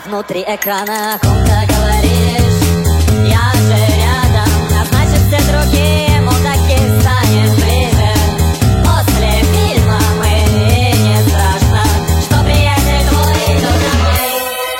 внутри экрана о ком-то говоришь. Я же рядом, а значит все другие мудаки станем ближе. После фильма мне не страшно, что приятель твой идет домой.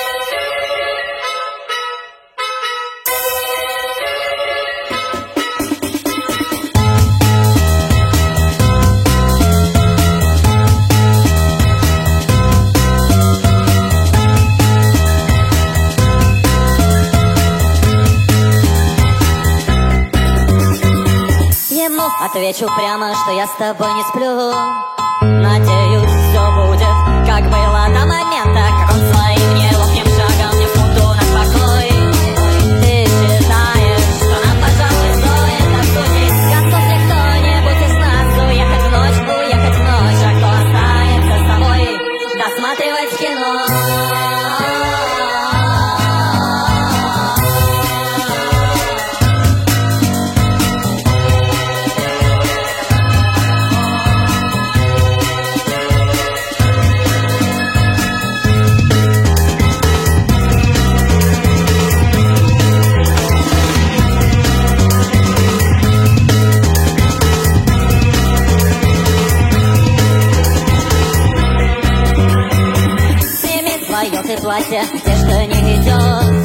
Отвечу прямо, что я с тобой не сплю. Надеюсь, все будет, как было до момента, как он своим неловким шагом не фунту на покой. Ты считаешь, что нам, пожалуй, стоит обсудить, готов ли кто-нибудь из нас уехать в ночь, а кто останется с тобой досматривать кино. Твое ты платье, одежда не идет.